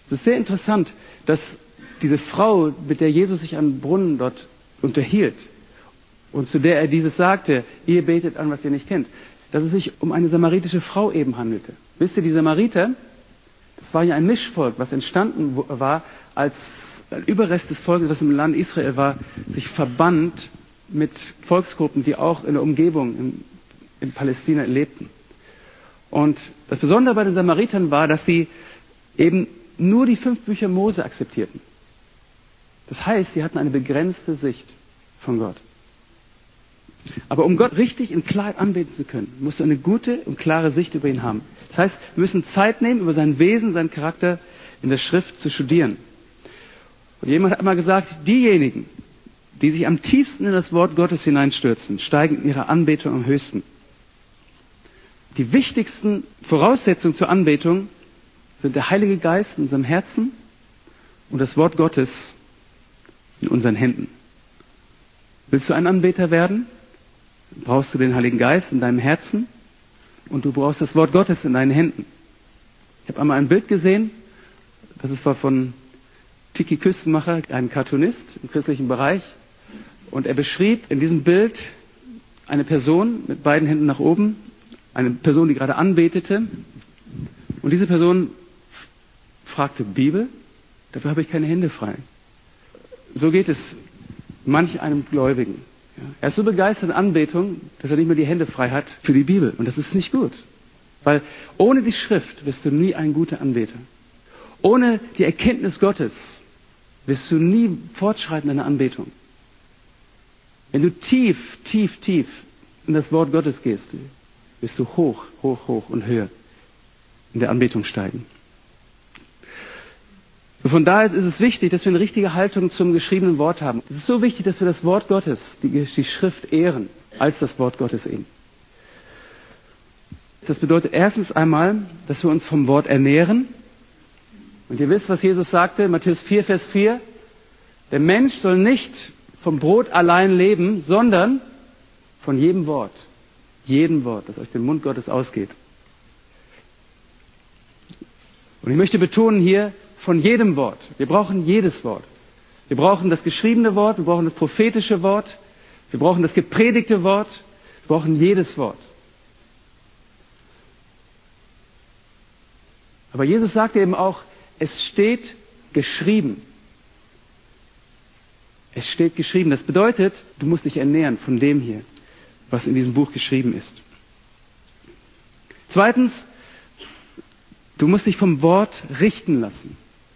Es ist sehr interessant, dass diese Frau, mit der Jesus sich am Brunnen dort unterhielt und zu der er dieses sagte, ihr betet an, was ihr nicht kennt, dass es sich um eine samaritische Frau eben handelte. Wisst ihr, die Samariter, das war ja ein Mischvolk, was entstanden war, als ein Überrest des Volkes, was im Land Israel war, sich verband mit Volksgruppen, die auch in der Umgebung in, in Palästina lebten. Und das Besondere bei den Samaritern war, dass sie eben nur die fünf Bücher Mose akzeptierten. Das heißt, sie hatten eine begrenzte Sicht von Gott. Aber um Gott richtig in Klarheit anbeten zu können, musst du eine gute und klare Sicht über ihn haben. Das heißt, wir müssen Zeit nehmen, über sein Wesen, seinen Charakter in der Schrift zu studieren. Und jemand hat einmal gesagt, diejenigen, die sich am tiefsten in das Wort Gottes hineinstürzen, steigen in ihrer Anbetung am höchsten. Die wichtigsten Voraussetzungen zur Anbetung sind der Heilige Geist in unserem Herzen und das Wort Gottes in unseren Händen. Willst du ein Anbeter werden? Brauchst du den Heiligen Geist in deinem Herzen und du brauchst das Wort Gottes in deinen Händen. Ich habe einmal ein Bild gesehen, das war von Tiki Küstenmacher, ein Cartoonist im christlichen Bereich, und er beschrieb in diesem Bild eine Person mit beiden Händen nach oben, eine Person, die gerade anbetete, und diese Person fragte, Bibel? Dafür habe ich keine Hände frei. So geht es manch einem Gläubigen. Ja. Er ist so begeistert in Anbetung, dass er nicht mehr die Hände frei hat für die Bibel. Und das ist nicht gut. Weil ohne die Schrift wirst du nie ein guter Anbeter. Ohne die Erkenntnis Gottes wirst du nie fortschreiten in der Anbetung. Wenn du tief, tief, tief in das Wort Gottes gehst, wirst du hoch, hoch, hoch und höher in der Anbetung steigen. So von daher ist es wichtig, dass wir eine richtige Haltung zum geschriebenen Wort haben. Es ist so wichtig, dass wir das Wort Gottes, die, die Schrift ehren, als das Wort Gottes eben. Das bedeutet erstens einmal, dass wir uns vom Wort ernähren. Und ihr wisst, was Jesus sagte, Matthäus vier, Vers vier. Der Mensch soll nicht vom Brot allein leben, sondern von jedem Wort. Jedem Wort, das aus dem Mund Gottes ausgeht. Und ich möchte betonen hier, von jedem Wort. Wir brauchen jedes Wort. Wir brauchen das geschriebene Wort, wir brauchen das prophetische Wort, wir brauchen das gepredigte Wort, wir brauchen jedes Wort. Aber Jesus sagte eben auch, es steht geschrieben. Es steht geschrieben. Das bedeutet, du musst dich ernähren von dem hier, was in diesem Buch geschrieben ist. Zweitens, du musst dich vom Wort richten lassen.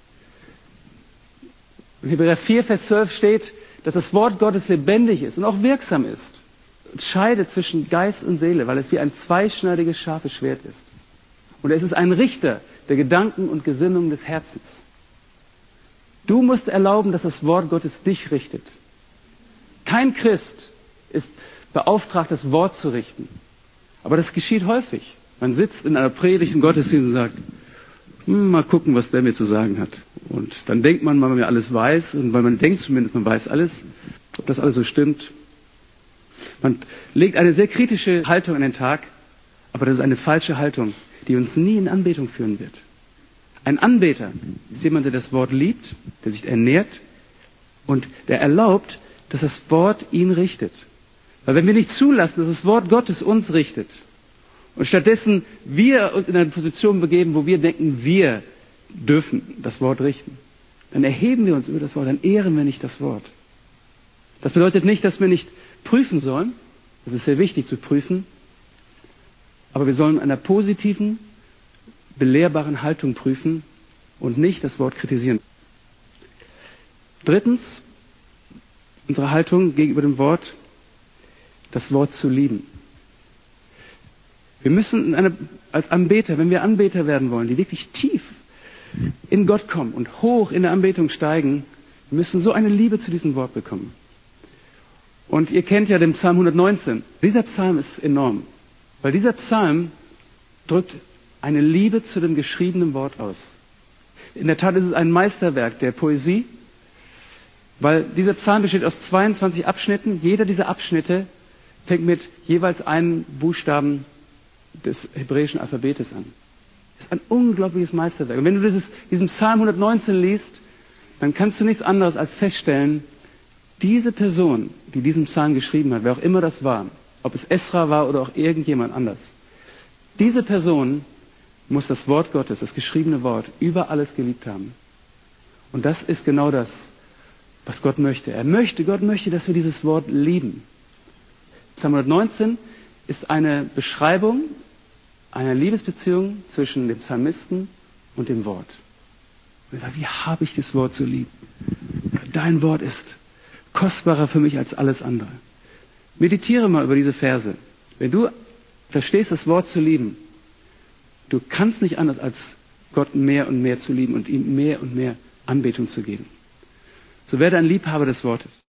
In Hebräer vier, Vers zwölf steht, dass das Wort Gottes lebendig ist und auch wirksam ist. Es scheidet zwischen Geist und Seele, weil es wie ein zweischneidiges, scharfes Schwert ist. Und es ist ein Richter der Gedanken und Gesinnungen des Herzens. Du musst erlauben, dass das Wort Gottes dich richtet. Kein Christ ist beauftragt, das Wort zu richten. Aber das geschieht häufig. Man sitzt in einer Predigt im Gottesdienst und sagt, hm, mal gucken, was der mir zu sagen hat. Und dann denkt man, weil man ja alles weiß, und weil man denkt zumindest, man weiß alles, ob das alles so stimmt. Man legt eine sehr kritische Haltung an den Tag, aber das ist eine falsche Haltung, die uns nie in Anbetung führen wird. Ein Anbeter ist jemand, der das Wort liebt, der sich ernährt und der erlaubt, dass das Wort ihn richtet. Weil wenn wir nicht zulassen, dass das Wort Gottes uns richtet und stattdessen wir uns in eine Position begeben, wo wir denken, wir dürfen das Wort richten, dann erheben wir uns über das Wort, dann ehren wir nicht das Wort. Das bedeutet nicht, dass wir nicht prüfen sollen. Das ist sehr wichtig zu prüfen. Aber wir sollen in einer positiven, belehrbaren Haltung prüfen und nicht das Wort kritisieren. Drittens, unsere Haltung gegenüber dem Wort, das Wort zu lieben. Wir müssen in eine, als Anbeter, wenn wir Anbeter werden wollen, die wirklich tief in Gott kommen und hoch in der Anbetung steigen, wir müssen so eine Liebe zu diesem Wort bekommen. Und ihr kennt ja den Psalm hundertneunzehn. Dieser Psalm ist enorm, weil dieser Psalm drückt eine Liebe zu dem geschriebenen Wort aus. In der Tat ist es ein Meisterwerk der Poesie, weil dieser Psalm besteht aus zweiundzwanzig Abschnitten. Jeder dieser Abschnitte fängt mit jeweils einem Buchstaben des hebräischen Alphabetes an. ein unglaubliches Meisterwerk. Und wenn du dieses, diesen Psalm hundertneunzehn liest, dann kannst du nichts anderes als feststellen, diese Person, die diesen Psalm geschrieben hat, wer auch immer das war, ob es Esra war oder auch irgendjemand anders, diese Person muss das Wort Gottes, das geschriebene Wort, über alles geliebt haben. Und das ist genau das, was Gott möchte. Er möchte, Gott möchte, dass wir dieses Wort lieben. Psalm hundertneunzehn ist eine Beschreibung einer Liebesbeziehung zwischen dem Psalmisten und dem Wort. Und er sagt, wie habe ich das Wort so lieb? Dein Wort ist kostbarer für mich als alles andere. Meditiere mal über diese Verse. Wenn du verstehst, das Wort zu lieben, du kannst nicht anders, als Gott mehr und mehr zu lieben und ihm mehr und mehr Anbetung zu geben. So werde ein Liebhaber des Wortes.